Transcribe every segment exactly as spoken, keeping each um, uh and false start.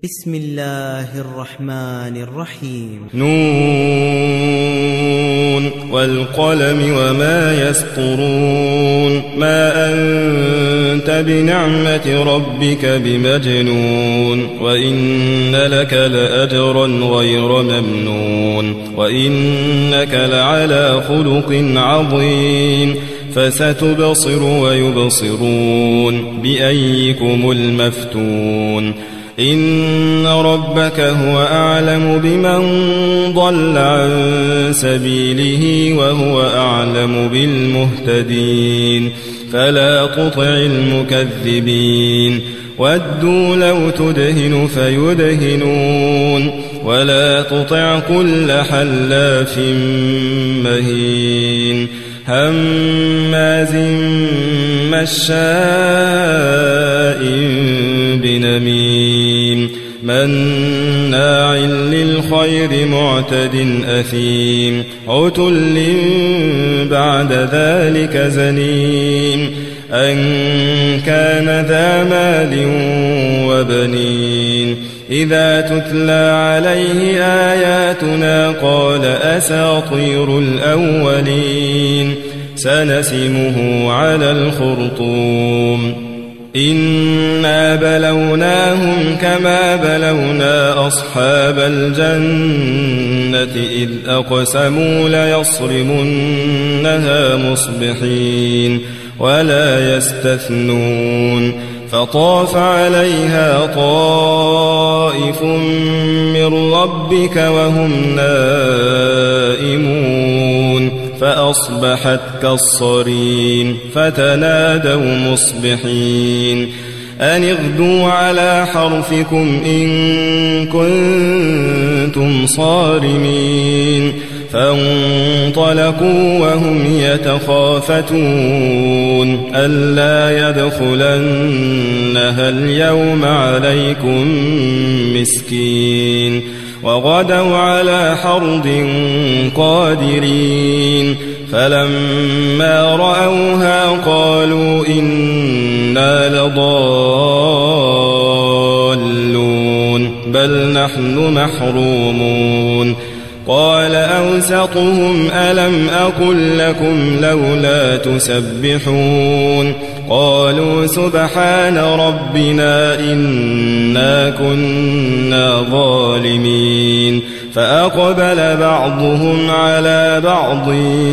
بسم الله الرحمن الرحيم. نون والقلم وما يسطرون ما أنت بنعمة ربك بمجنون وإن لك لأجرا غير ممنون وإنك لعلى خلق عظيم فستبصر ويبصرون بأيكم المفتون إن ربك هو أعلم بمن ضل عن سبيله وهو أعلم بالمهتدين فلا تطع المكذبين ودوا لو تدهن فيدهنون ولا تطع كل حلاف مهين هماز مشاء بنميم مناع للخير معتد أثيم عتل بعد ذلك زنيم أن كان ذا مال وبنين إذا تتلى عليه آياتنا قال أساطير الأولين سنسمه على الخرطوم إنا بلوناهم كما بلونا أصحاب الجنة إذ أقسموا ليصرمنها مصبحين ولا يستثنون فطاف عليها طائف من ربك وهم نائمون فأصبحت كالصريم فتنادوا مصبحين أن اغدوا على حرثكم إن كنتم صارمين فانطلقوا وهم يتخافتون ألا يدخلنها اليوم عليكم مسكين وغدوا على حرد قادرين فلما رأوها قالوا إنا لضالون بل نحن محرومون قال أوسطهم ألم أقل لكم لولا تسبحون قالوا سبحان ربنا إنا كنا ظالمين فأقبل بعضهم على بعض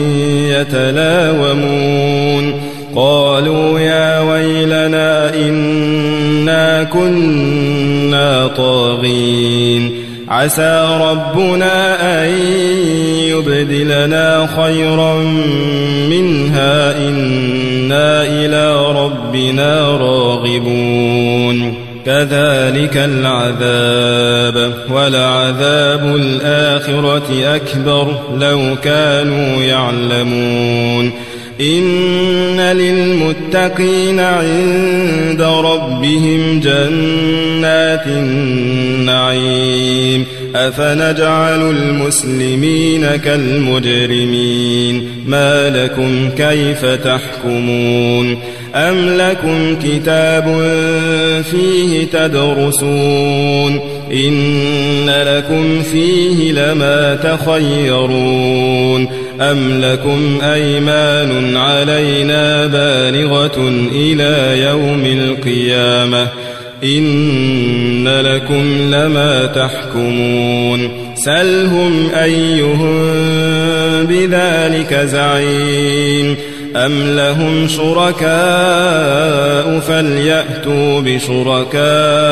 يتلاومون قالوا يا ويلنا إنا كنا طاغين عسى ربنا أن يبدلنا خيرا منها إنا إلى ربنا راغبون كذلك العذاب ولعذاب الآخرة أكبر لو كانوا يعلمون إن للمتقين عند ربهم جنات النعيم أفنجعل المسلمين كالمجرمين ما لكم كيف تحكمون أم لكم كتاب فيه تدرسون إن لكم فيه لما تخيرون أم لكم أيمان علينا بالغة إلى يوم القيامة إن لكم لما تحكمون سلهم أيهم بذلك زعيم أم لهم شركاء فليأتوا بشركائهم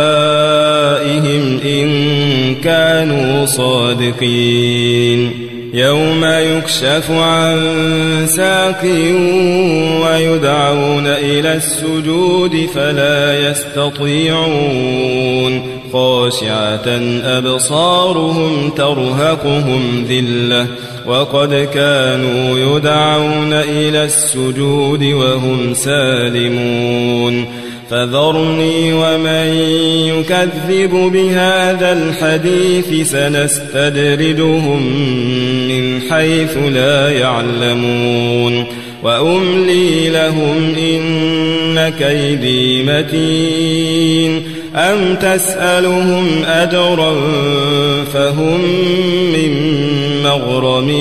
إن كانوا صادقين يوم يكشف عن ساق ويدعون إلى السجود فلا يستطيعون خاشعة أبصارهم ترهقهم ذلة وقد كانوا يدعون إلى السجود وهم سالمون فذرني ومن يكذب بهذا الحديث سنستدرجهم من حيث لا يعلمون وأملي لهم إن كيدي متين أم تسألهم أجرا فهم من مغرم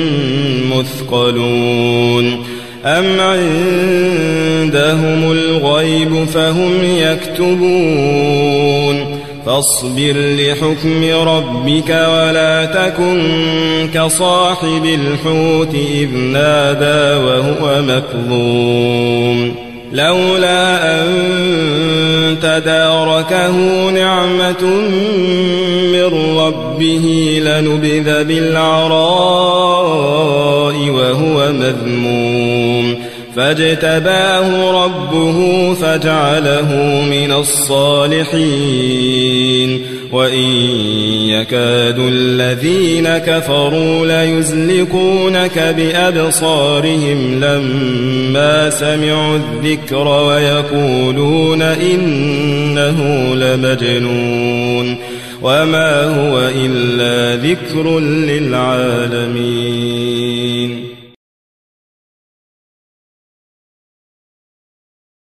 مثقلون أم عندهم الغيب فهم يكتبون فاصبر لحكم ربك ولا تكن كصاحب الحوت إذ نادى وهو مكظوم لولا أن تداركه نعمة من ربه لنبذ بالعراء وهو مذموم فاجتباه ربه فجعله من الصالحين وإن يكاد الذين كفروا ليزلقونك بأبصارهم لما سمعوا الذكر ويقولون إنه لمجنون وما هو إلا ذكر للعالمين